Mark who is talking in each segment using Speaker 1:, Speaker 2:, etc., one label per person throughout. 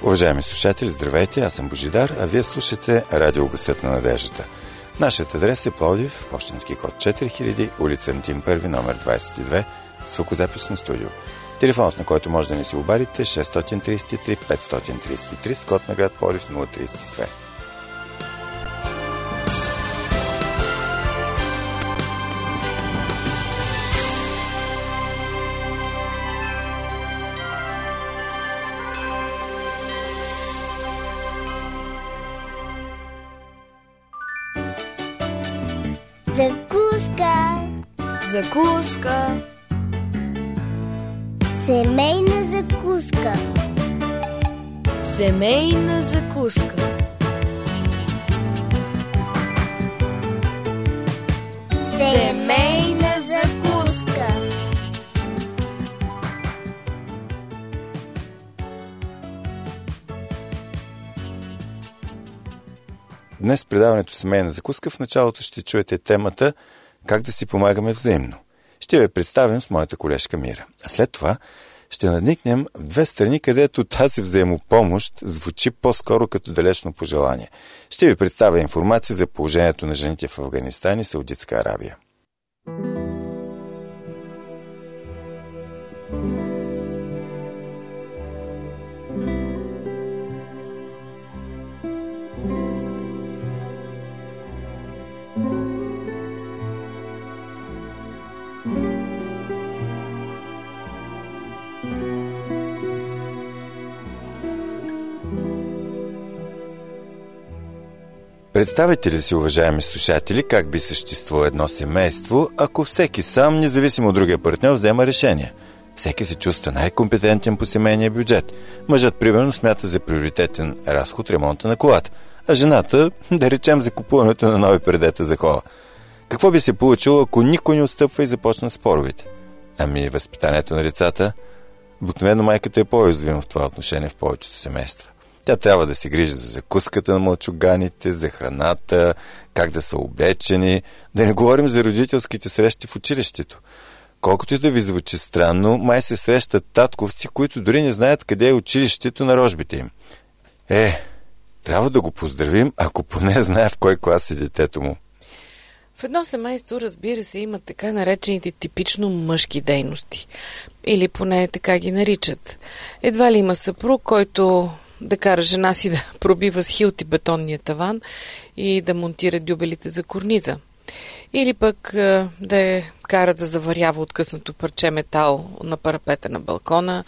Speaker 1: Уважаеми слушатели, здравейте, аз съм Божидар, а вие слушате Радио Гласът на надеждата. Нашият адрес е Пловдив, пощенски код 4000, улица Антим 1, номер 22, звукозаписно студио. Телефонът, на който може да ни се обадите, е 633 533, с код на град Пловдив 032.
Speaker 2: Закуска. Семейна закуска. Семейна закуска. Семейна закуска.
Speaker 1: Днес в предаването Семейна закуска в началото ще чуете темата как да си помагаме взаимно. Ще ви представим с моята колежка Мира. А след това ще надникнем в две страни, където тази взаимопомощ звучи по-скоро като далечно пожелание. Ще ви представя информация за положението на жените в Афганистан и Саудитска Арабия. Представете ли си, уважаеми слушатели, как би съществувало едно семейство, ако всеки сам, независимо от другия партньор, взема решение? Всеки се чувства най-компетентен по семейния бюджет. Мъжът, примерно, смята за приоритетен разход ремонта на колата, а жената, да речем, за купуването на нови предета за кола. Какво би се получило, ако никой не отстъпва и започна споровете? Ами, възпитанието на децата? Обикновено майката е по-уязвима в това отношение в повечето семейства. Тя трябва да се грижи за закуската на мълчуганите, за храната, как да са облечени, да не говорим за родителските срещи в училището. Колкото и да ви звучи странно, май се срещат татковци, които дори не знаят къде е училището на рожбите им. Трябва да го поздравим, ако поне знае в кой клас е детето му.
Speaker 3: В едно семейство, разбира се, има така наречените типично мъжки дейности. Или поне така ги наричат. Едва ли има съпруг, който да кара жена си да пробива с хилти бетонния таван и да монтира дюбелите за корниза. Или пък да я кара да заварява откъснато парче метал на парапета на балкона.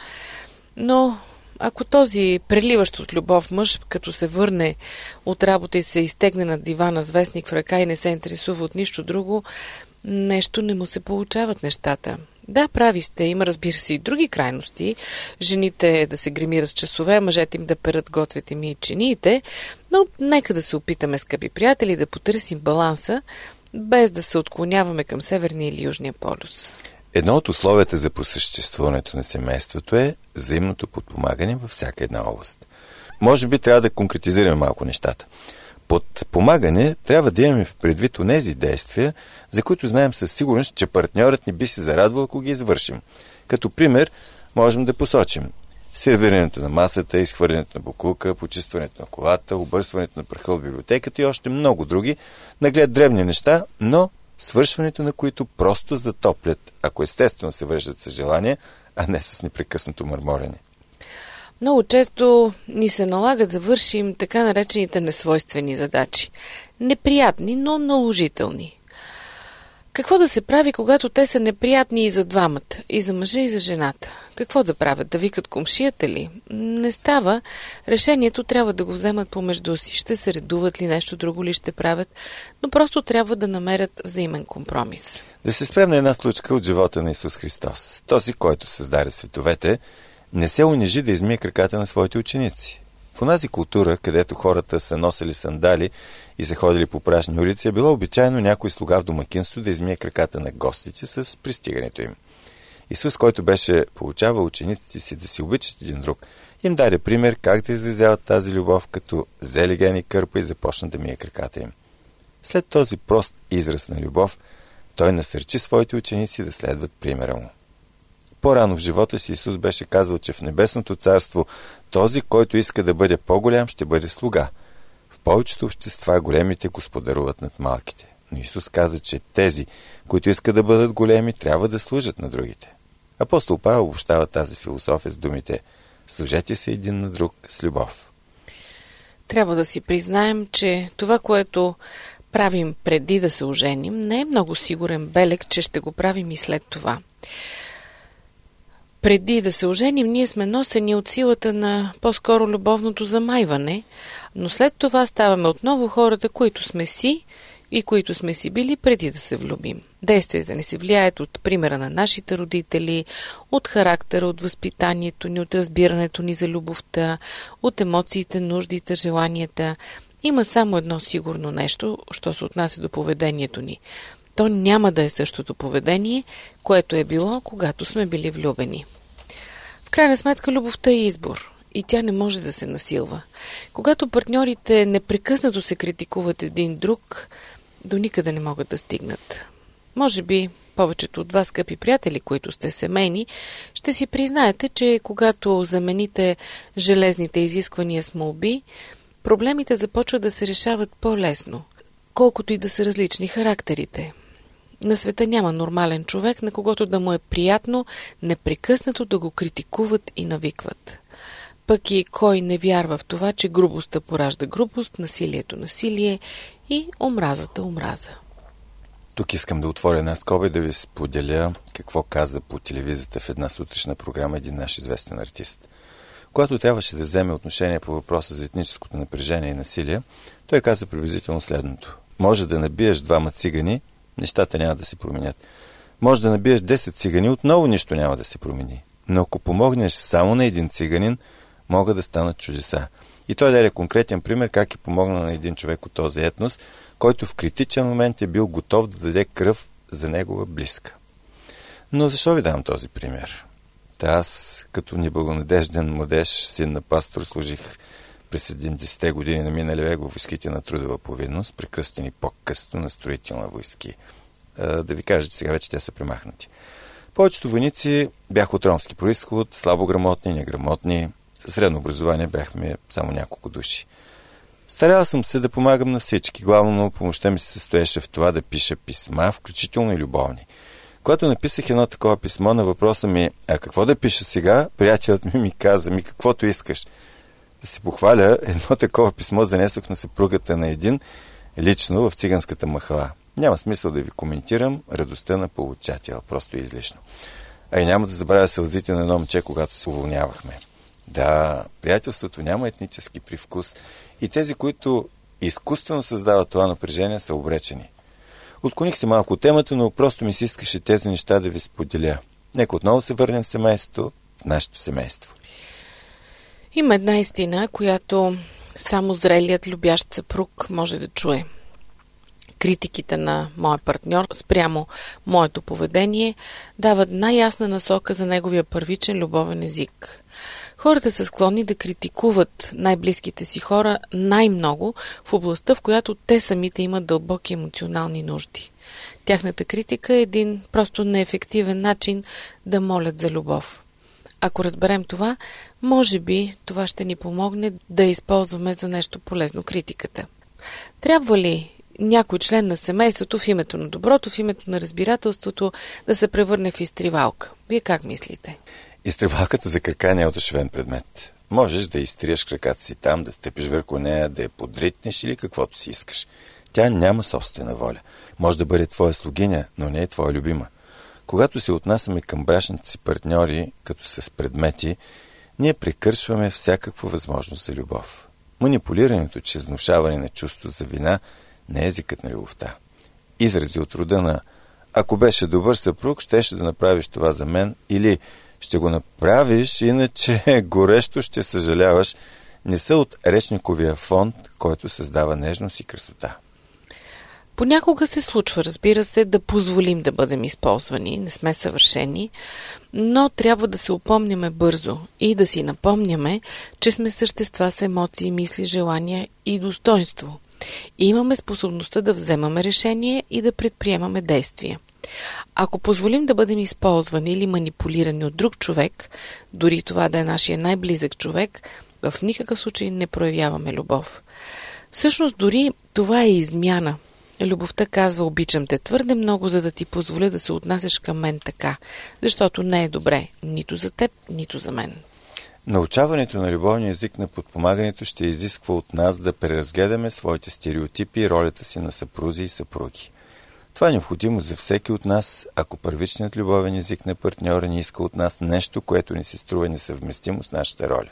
Speaker 3: Но ако този преливащ от любов мъж, като се върне от работа и се изтегне на дивана с вестник в ръка и не се интересува от нищо друго, нещо не му се получават нещата. Да, прави сте. Има, разбира се, и други крайности. Жените да се гримират с часове, мъжете им да перат, готвят им и чиниите, но нека да се опитаме, скъпи приятели, да потърсим баланса, без да се отклоняваме към Северния или Южния полюс.
Speaker 1: Едно от условията за просъществуването на семейството е взаимното подпомагане във всяка една област. Може би трябва да конкретизираме малко нещата. Под помагане трябва да имаме в предвид онези действия, за които знаем със сигурност, че партньорът ни би се зарадвал, ако ги извършим. Като пример можем да посочим сервирането на масата, изхвърлянето на боклука, почистването на колата, обърсването на праха от библиотеката и още много други, наглед древни неща, но свършването на които просто затоплят, ако естествено се вършат с желание, а не с непрекъснато мърморене.
Speaker 3: Много често ни се налага да вършим така наречените несвойствени задачи. Неприятни, но наложителни. Какво да се прави, когато те са неприятни и за двамата, и за мъжа, и за жената? Какво да правят? Да викат комшията ли? Не става. Решението трябва да го вземат помежду си. Ще се редуват ли, нещо друго ли ще правят, но просто трябва да намерят взаимен компромис.
Speaker 1: Да се спрем на една случка от живота на Исус Христос. Този, който създаде световете, не се унижи да измие краката на своите ученици. В онази култура, където хората са носили сандали и са ходили по прашни улици, е било обичайно някой слуга в домакинство да измие краката на гостите с пристигането им. Исус, който беше получавал учениците си да си обичат един друг, им даде пример как да изразяват тази любов, като взе легени кърпа и започна да мие краката им. След този прост израз на любов, той насърчи своите ученици да следват примера му. По-рано в живота си Исус беше казал, че в небесното царство този, който иска да бъде по-голям, ще бъде слуга. В повечето общества големите господаруват над малките. Но Исус каза, че тези, които искат да бъдат големи, трябва да служат на другите. Апостол Павел обобщава тази философия с думите: служете се един на друг с любов.
Speaker 3: Трябва да си признаем, че това, което правим преди да се оженим, не е много сигурен белег, че ще го правим и след това. Преди да се оженим, ние сме носени от силата на по-скоро любовното замайване, но след това ставаме отново хората, които сме си и които сме си били преди да се влюбим. Действията ни се влияят от примера на нашите родители, от характера, от възпитанието ни, от разбирането ни за любовта, от емоциите, нуждите, желанията. Има само едно сигурно нещо, що се отнася до поведението ни. То няма да е същото поведение, което е било, когато сме били влюбени. В крайна сметка любовта е избор и тя не може да се насилва. Когато партньорите непрекъснато се критикуват един друг, до никъде не могат да стигнат. Може би повечето от вас, скъпи приятели, които сте семейни, ще си признаете, че когато замените железните изисквания с молби, проблемите започват да се решават по-лесно, колкото и да са различни характерите. На света няма нормален човек, на когото да му е приятно непрекъснато да го критикуват и навикват. Пък и кой не вярва в това, че грубостта поражда грубост, насилието насилие и омразата омраза.
Speaker 1: Тук искам да отворя една скоба и да ви споделя какво каза по телевизията в една сутрешна програма един наш известен артист. Когато трябваше да вземе отношение по въпроса за етническото напрежение и насилие, той каза приблизително следното: може да набиеш 2 цигани, нещата няма да се променят. Може да набиеш 10 цигани, отново нищо няма да се промени. Но ако помогнеш само на един циганин, могат да станат чудеса. И той даде конкретен пример как е помогнал на един човек от този етнос, който в критичен момент е бил готов да даде кръв за негова близка. Но защо ви давам този пример? Аз, като неблагонадежден младеж, син на пастор, служих през 70-те години на миналия век във войските на трудова повинност, прекръстени по-късно на строителна войски. Да ви кажа, че сега вече те са премахнати. Повечето войници бяха от ромски произход, слабо грамотни, неграмотни. Със средно образование бяхме само няколко души. Старял съм се да помагам на всички. Главно помощта ми се състоеше в това да пиша писма, включително и любовни. Когато написах едно такова писмо, на въпроса ми: а какво да пиша сега, приятелът ми каза: каквото искаш. Да се похваля, едно такова писмо занесох на съпругата на един лично в циганската махала. Няма смисъл да ви коментирам радостта на получател, просто е излишно. А и няма да забравя сълзите на едно момче, когато се уволнявахме. Да, приятелството няма етнически привкус и тези, които изкуствено създават това напрежение, са обречени. Отклоних се малко от темата, но просто ми се искаше тези неща да ви споделя. Нека отново се върнем в семейството, в нашето семейство.
Speaker 3: Има една истина, която само зрелият любящ съпруг може да чуе. Критиките на моя партньор спрямо моето поведение дават най-ясна насока за неговия първичен любовен език. Хората са склонни да критикуват най-близките си хора най-много в областта, в която те самите имат дълбоки емоционални нужди. Тяхната критика е един просто неефективен начин да молят за любов. Ако разберем това, може би това ще ни помогне да използваме за нещо полезно критиката. Трябва ли някой член на семейството в името на доброто, в името на разбирателството да се превърне в изтривалка? Вие как мислите?
Speaker 1: Изтривалката за крака не е одушевен предмет. Можеш да изтриеш краката си там, да стъпиш върху нея, да я подритнеш или каквото си искаш. Тя няма собствена воля. Може да бъде твоя слугиня, но не е твоя любима. Когато се отнасяме към брачните си партньори, като с предмети, ние прекършваме всякаква възможност за любов. Манипулирането чрез внушаване на чувство за вина не е езикът на любовта. Изрази от рода на: ако беше добър съпруг, щеше да направиш това за мен, или ще го направиш, иначе горещо ще съжаляваш, не са от речниковия фонд, който създава нежност и красота.
Speaker 3: Понякога се случва, разбира се, да позволим да бъдем използвани, не сме съвършени, но трябва да се упомняме бързо и да си напомняме, че сме същества с емоции, мисли, желания и достоинство. И имаме способността да вземаме решение и да предприемаме действия. Ако позволим да бъдем използвани или манипулирани от друг човек, дори това да е нашия най-близък човек, в никакъв случай не проявяваме любов. Всъщност дори това е измяна. Любовта казва: обичам те твърде много, за да ти позволя да се отнасяш към мен така, защото не е добре нито за теб, нито за мен.
Speaker 1: Научаването на любовния език на подпомагането ще изисква от нас да преразгледаме своите стереотипи и ролята си на съпрузи и съпруги. Това е необходимо за всеки от нас, ако първичният любовен език на партньора ни иска от нас нещо, което ни се струва несъвместимо с нашата роля.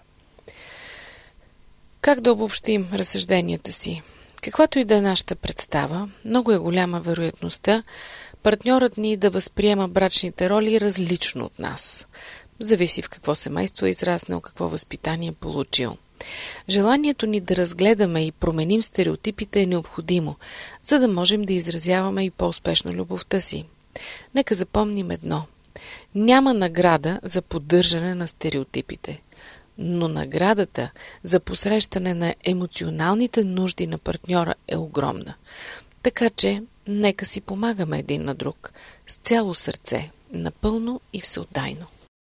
Speaker 3: Как да обобщим разсъжденията си? Каквато и да е нашата представа, много е голяма вероятността партньорът ни да възприема брачните роли различно от нас. Зависи в какво семейство е израснал, какво възпитание е получил. Желанието ни да разгледаме и променим стереотипите е необходимо, за да можем да изразяваме и по-успешно любовта си. Нека запомним едно. Няма награда за поддържане на стереотипите, но наградата за посрещане на емоционалните нужди на партньора е огромна. Така че, нека си помагаме един на друг, с цяло сърце, напълно и всеотдайно.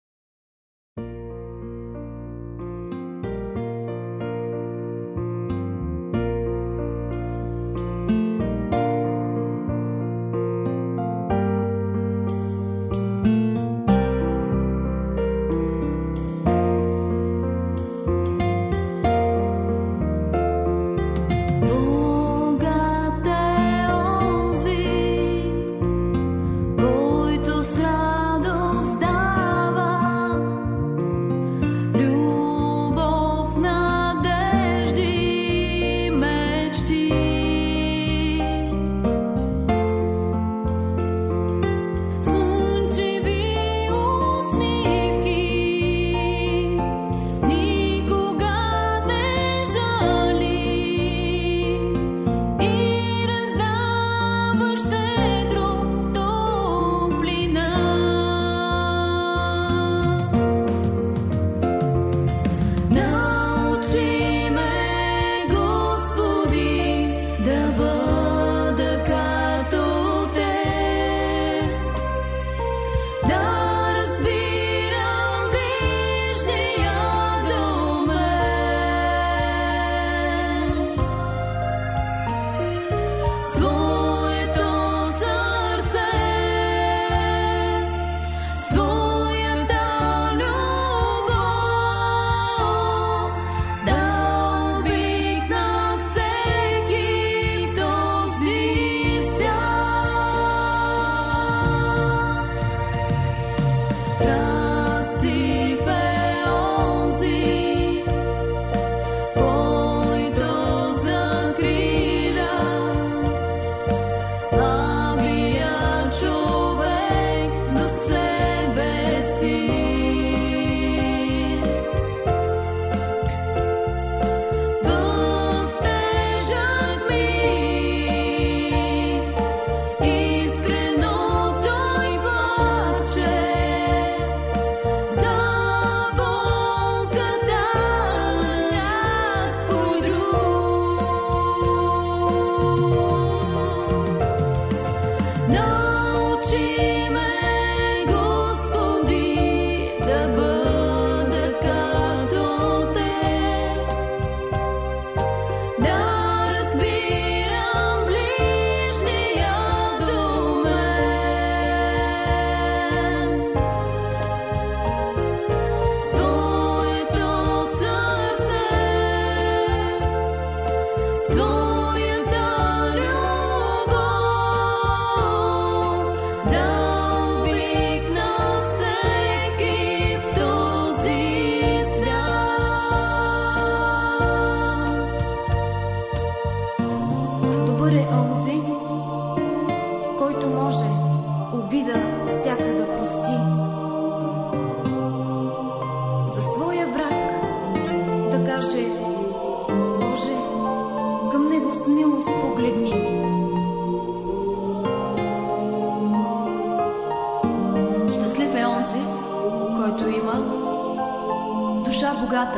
Speaker 4: Душа богата,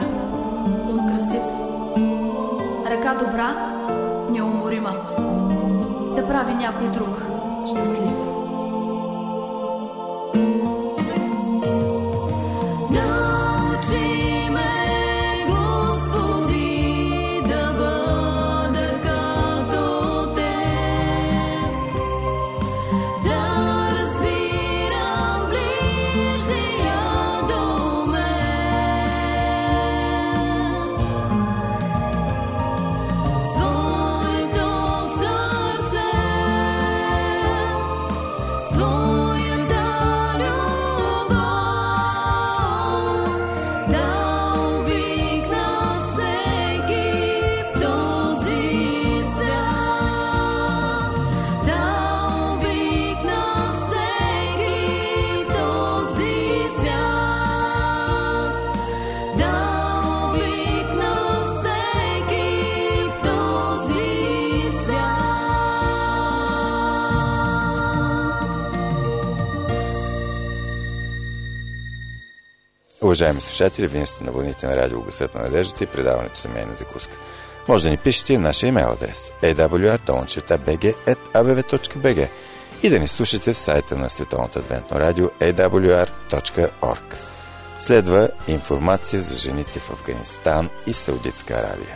Speaker 4: ум красив, ръка добра, неуморима, да прави някой друг щастлив.
Speaker 1: Уважаеми слушатели, вие сте на вълните на радио Гласът на надеждата и предаването Семейна закуска. Може да ни пишете нашия имейл адрес awr@abv.bg и да ни слушате в сайта на Световното адвентно радио awr.org. Следва информация за жените в Афганистан и Саудитска Аравия.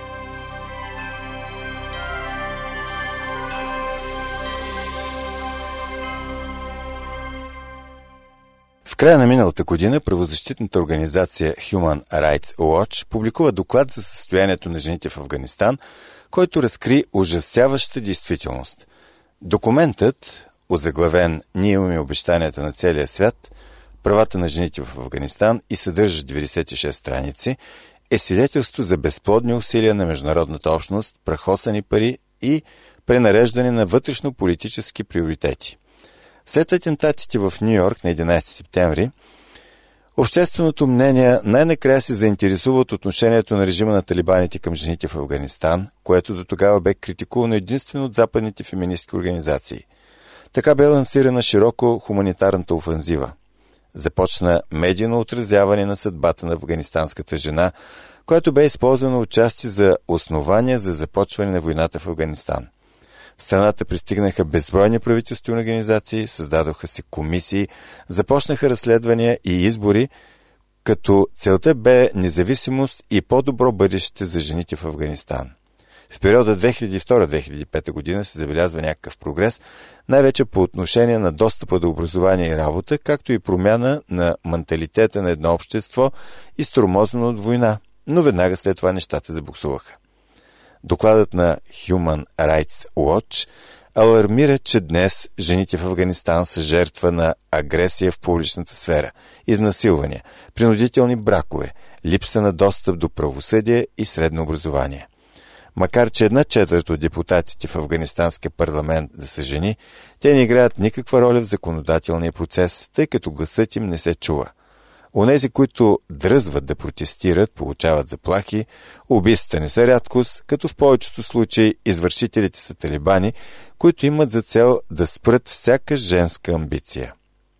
Speaker 1: В края на миналата година правозащитната организация Human Rights Watch публикува доклад за състоянието на жените в Афганистан, който разкри ужасяваща действителност. Документът, озаглавен "Ние имаме обещанията на целия свят, правата на жените в Афганистан" и съдържа 96 страници, е свидетелство за безплодни усилия на международната общност, прахосани пари и пренареждане на вътрешно-политически приоритети. След атентатите в Ню-Йорк на 11 септември, общественото мнение най-накрая се заинтересува от отношението на режима на талибаните към жените в Афганистан, което до тогава бе критикувано единствено от западните феминистки организации. Така бе лансирана широко хуманитарната офанзива. Започна медийно отразяване на съдбата на афганистанската жена, която бе използвана отчасти за основание за започване на войната в Афганистан. В страната пристигнаха безбройни правителствени организации, създадоха се комисии, започнаха разследвания и избори, като целта бе независимост и по-добро бъдеще за жените в Афганистан. В периода 2002-2005 година се забелязва някакъв прогрес, най-вече по отношение на достъпа до образование и работа, както и промяна на менталитета на едно общество, изтормозено от война, но веднага след това нещата забуксуваха. Докладът на Human Rights Watch алармира, че днес жените в Афганистан са жертва на агресия в публичната сфера, изнасилвания, принудителни бракове, липса на достъп до правосъдие и средно образование. Макар че 1/4 от депутатите в афганистанския парламент да са жени, те не играят никаква роля в законодателния процес, тъй като гласът им не се чува. Онези, които дръзват да протестират, получават заплахи, убийствата не са рядкост, като в повечето случаи извършителите са талибани, които имат за цел да спрат всяка женска амбиция.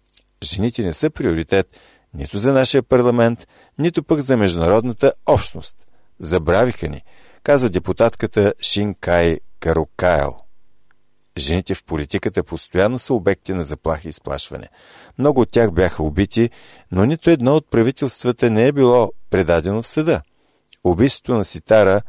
Speaker 1: Жените не са приоритет нито за нашия парламент, нито пък за международната общност. Забравиха ни, казва депутатката Шинкай Карукайл. Жените в политиката постоянно са обекти на заплахи и сплашване. Много от тях бяха убити, но нито едно от правителствата не е било предадено в съда. Убийството на Ситара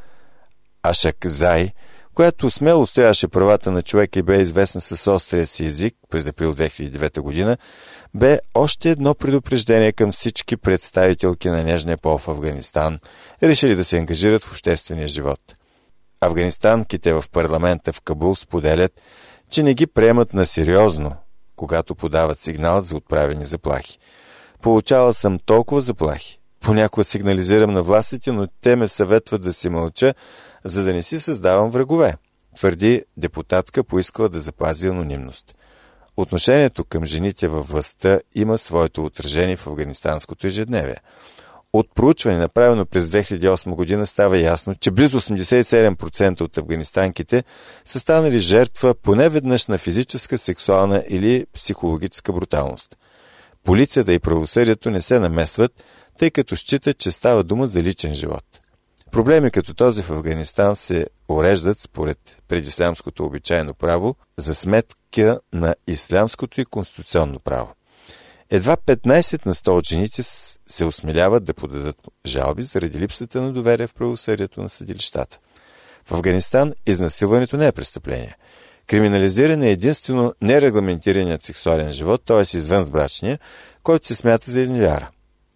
Speaker 1: Ашакзай, която смело стояше правата на човека и бе известна с острия си език през април 2009 година, бе още едно предупреждение към всички представителки на нежния пол в Афганистан, решили да се ангажират в обществения живот. Афганистанките в парламента в Кабул споделят, че не ги приемат на сериозно, когато подават сигнал за отправени заплахи. Получавала съм толкова заплахи. Понякога сигнализирам на властите, но те ме съветват да си мълча, за да не си създавам врагове, твърди депутатка, поискала да запази анонимност. Отношението към жените във властта има своето отражение в афганистанското ежедневие. От проучване, направено през 2008 година, става ясно, че близо 87% от афганистанките са станали жертва поне веднъж на физическа, сексуална или психологическа бруталност. Полицията и правосъдието не се намесват, тъй като считат, че става дума за личен живот. Проблеми като този в Афганистан се уреждат според предислямското обичайно право за сметка на ислямското и конституционно право. Едва 15 на 100 от жените се осмеляват да подадат жалби заради липсата на доверие в правосъдието на съдилищата. В Афганистан изнасилването не е престъпление. Криминализиран е единствено нерегламентираният сексуален живот, т.е. извънбрачния, който се смята за изневяра.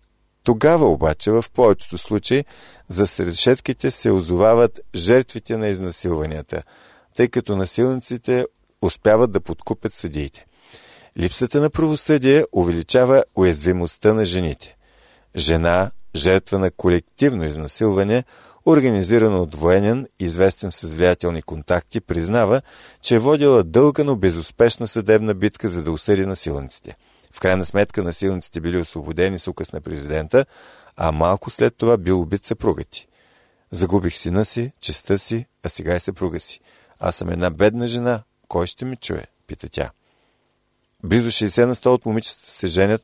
Speaker 1: Тогава обаче в повечето случаи за решетките се озовават жертвите на изнасилванията, тъй като насилниците успяват да подкупят съдиите. Липсата на правосъдие увеличава уязвимостта на жените. Жена, жертва на колективно изнасилване, организирано от военен, известен с влиятелни контакти, признава, че е водила дълга, но безуспешна съдебна битка, за да осъди насилниците. В крайна сметка насилниците били освободени с указ на президента, а малко след това бил убит съпругът ти. Загубих сина си, честта си, а сега и съпруга си. Аз съм една бедна жена. Кой ще ми чуе? Пита тя. Близо 60% от момичетата се женят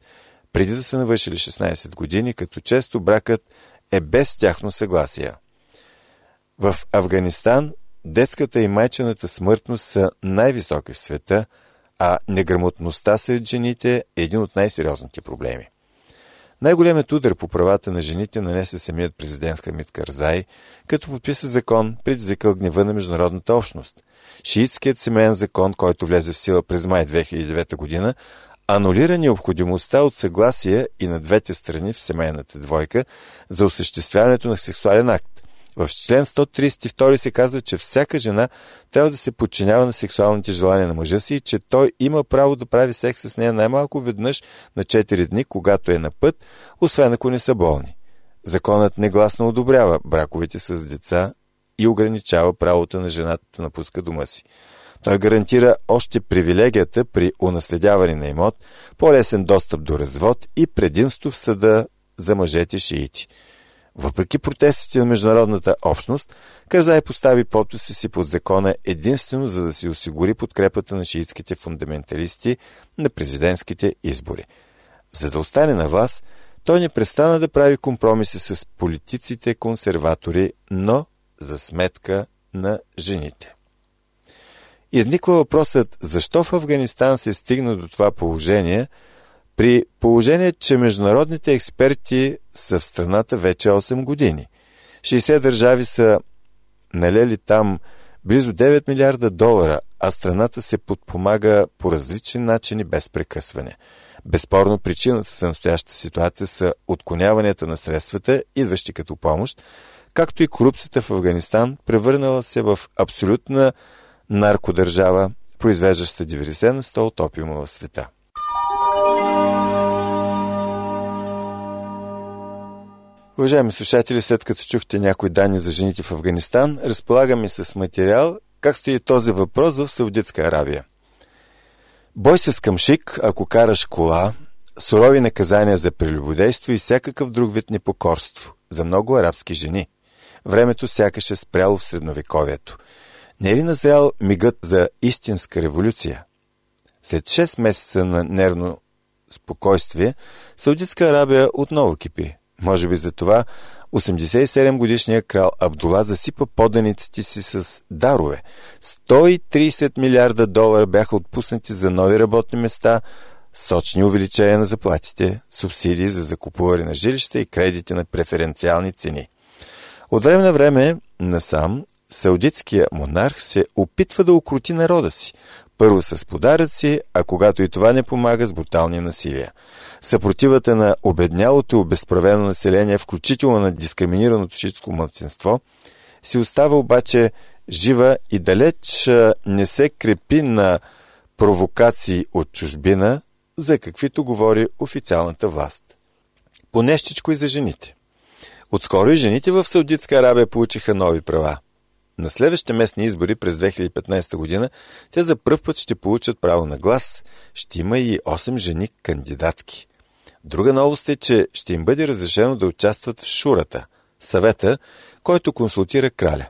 Speaker 1: преди да са навършили 16 години, като често бракът е без тяхно съгласие. В Афганистан детската и майчената смъртност са най-високи в света, а неграмотността сред жените е един от най-сериозните проблеми. Най-големият удар по правата на жените нанесе самият президент Хамид Карзай, като подписа закон, предизвикал гнева на международната общност. Шиитският семейен закон, който влезе в сила през май 2009 година, анулира необходимостта от съгласие и на двете страни в семейната двойка за осъществяването на сексуален акт. В член 132 се казва, че всяка жена трябва да се подчинява на сексуалните желания на мъжа си и че той има право да прави секс с нея най-малко веднъж на 4 дни, когато е на път, освен ако не са болни. Законът негласно одобрява браковете с деца и ограничава правото на жената да напуска дома си. Той гарантира още привилегията при унаследяване на имот, по-лесен достъп до развод и предимство в съда за мъжете шиити. Въпреки протестите на международната общност, Карзай постави подписа си под закона единствено за да си осигури подкрепата на шиитските фундаменталисти на президентските избори. За да остане на власт, той не престана да прави компромиси с политиците консерватори, но за сметка на жените. Изниква въпросът, защо в Афганистан се стигна до това положение, при положение, че международните експерти са в страната вече 8 години. 60 държави са налели там близо 9 милиарда долара, а страната се подпомага по различни начини без прекъсване. Безспорно причината за настоящата ситуация са отклоняванията на средствата, идващи като помощ, както и корупцията в Афганистан, превърнала се в абсолютна наркодържава, произвеждаща 90% от опиума в света. Уважаеми слушатели, след като чухте някои данни за жените в Афганистан, разполагаме с материал как стои този въпрос в Саудитска Арабия. Бой с камшик, ако караш кола, сурови наказания за прелюбодейство и всякакъв друг вид непокорство за много арабски жени. Времето сякаш е спряло в средновековието. Не е ли назрял мигът за истинска революция? След 6 месеца на нервно спокойствие, Саудитска Арабия отново кипи. Може би за това 87-годишният крал Абдула засипа поданиците си с дарове. 130 милиарда долара бяха отпуснати за нови работни места, сочни увеличения на заплатите, субсидии за закупуване на жилища и кредити на преференциални цени. От време на време насам саудитският монарх се опитва да укрути народа си. Първо с подаръци, а когато и това не помага, с брутални насилия. Съпротивата на обеднялото и обезправено население, включително на дискриминираното шиитско малцинство, си остава обаче жива и далеч не се крепи на провокации от чужбина, за каквито говори официалната власт. Понещичко и за жените. Отскоро и жените в Саудитска Арабия получиха нови права. На следващите местни избори през 2015 година те за пръв път ще получат право на глас. Ще има и 8 жени кандидатки. Друга новост е, че ще им бъде разрешено да участват в шурата, съвета, който консултира краля.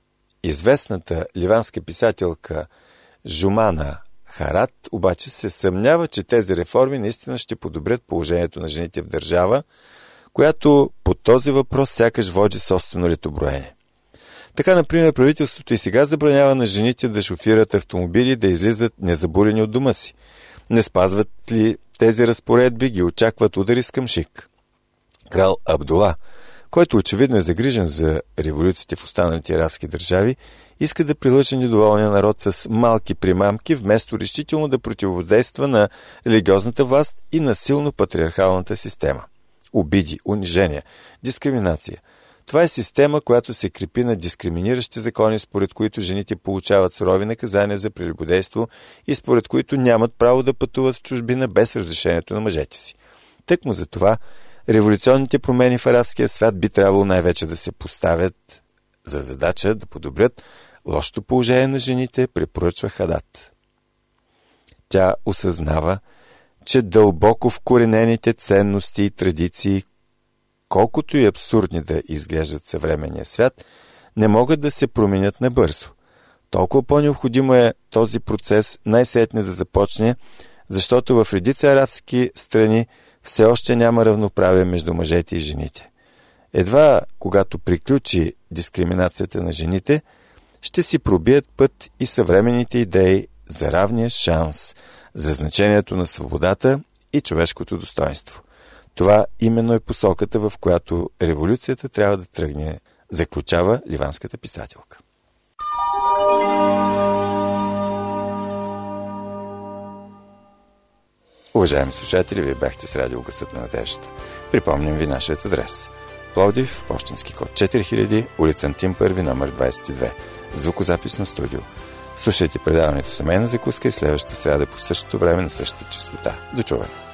Speaker 1: Известната ливанска писателка Жумана Харат обаче се съмнява, че тези реформи наистина ще подобрят положението на жените в държава, която по този въпрос сякаш води собствено летоброене. Така, например, правителството и сега забранява на жените да шофират автомобили и да излизат незабурени от дома си. Не спазват ли тези разпоредби, ги очакват удари с камшик. Крал Абдула, който очевидно е загрижен за революциите в останалите арабски държави, иска да прилъжи недоволния народ с малки примамки, вместо решително да противодейства на религиозната власт и на силно патриархалната система. Обиди, унижения, дискриминация. Това е система, която се крепи на дискриминиращи закони, според които жените получават сурови наказания за прелюбодейство и според които нямат право да пътуват в чужбина без разрешението на мъжете си. Тъкмо за това, революционните промени в арабския свят би трябвало най-вече да се поставят за задача да подобрят лошото положение на жените, препоръчва Хадат. Тя осъзнава, че дълбоко вкоренените ценности и традиции, колкото и абсурдни да изглеждат съвременния свят, не могат да се променят набързо. Толкова по-необходимо е този процес най-сетне да започне, защото в редица арабски страни все още няма равноправие между мъжете и жените. Едва когато приключи дискриминацията на жените, ще си пробият път и съвременните идеи за равния шанс, за значението на свободата и човешкото достоинство. Това именно е посоката, в която революцията трябва да тръгне, заключава ливанската писателка. Уважаеми слушатели, вие бяхте с радио Гласът на надеждата. Припомням ви нашият адрес. Пловдив, пощенски код 4000, улица Антим 1, номер 22. Звукозаписно студио. Слушайте предаването Семейна закуска и следващата сряда по същото време на същата честота. До чуване!